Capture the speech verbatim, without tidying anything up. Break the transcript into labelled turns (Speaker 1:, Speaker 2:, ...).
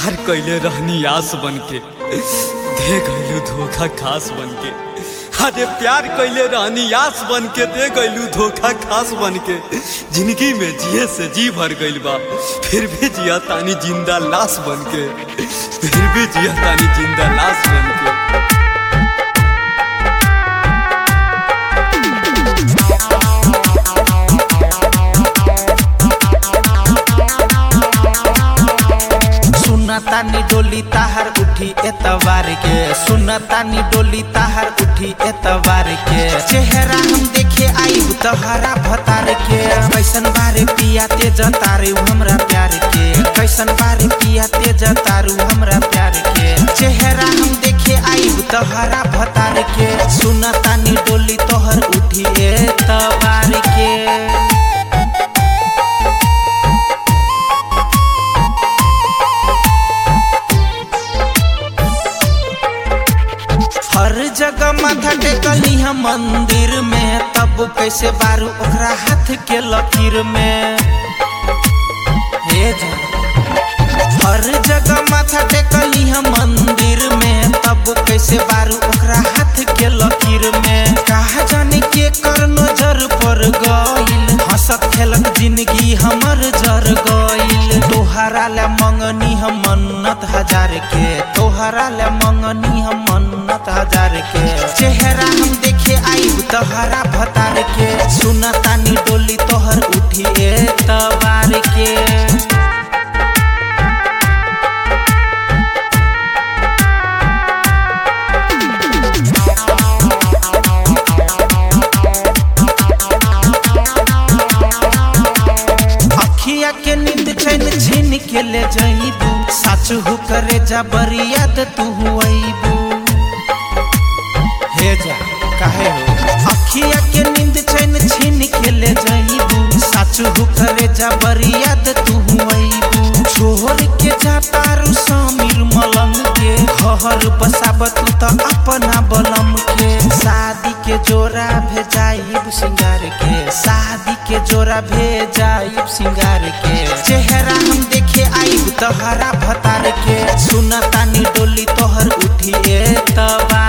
Speaker 1: प्यार कैले रहनी आस बनके दे गइलू धोखा खास बनके। अरे प्यार कैले रहनी आस बनके दे गइलू धोखा खास बनके। जिंदगी में जिए से जी भर गइल बा, फिर भी जिया तानी जिंदा लाश बनके, फिर भी जिया तानी जिंदा लाश बनके।
Speaker 2: सुनतानी डोली ताहर उठी एतवार के, सुनतानी डोली ताहर उठी एतवार के। चेहरा हम देखे आईब तहरा भतार के, कैसन बारे पिया तेज तारू हमरा प्यार के, कैसन बारे पिया तेज तारू हमरा प्यार के। चेहरा हम देखे आईब तहरा भतार के, सुनतानी डोली तोहर उठी एतवार के। हर जगह माथा टेकली हम मंदिर में, तब कैसे बारू ओकरा हाथ के लकीर में। हे जा हर जगह माथा टेकली हम मंदिर में, तब कैसे बारू ओकरा हाथ के लकीर में। कहा जाने के कर नजर पर गइल, हंसत खेलत जिंदगी हमर जर गइल। तोहरा ला मंगनी हम मन्नत हजार के, तोहरा ला मंगनी हम मन्नत हजार के। चेहरा हम देखे आईब तोहरा भतार के, सुनतानी डोली तोहर उठी एतवार के। अखिया के नींद चैन छीन के ले जाइबू, साच हो करे जा बड़ी याद तू आईबू। हे जा काहे हो अखिया के नींद चैन छीन के ले जाइबू, साच हो करे जा बड़ी याद तू आईबू। छोड़ के जा तारू समीर मलंग के, घर बसाबत तो अपना बलम के। शादी के जोरा भेजाइब सिंगार के, शादी के जोरा भेजाइब सिंगार के। चेहरा हम देखे आईब तोहरा भतार के, सुनतानी डोली तोहर उठी एतवार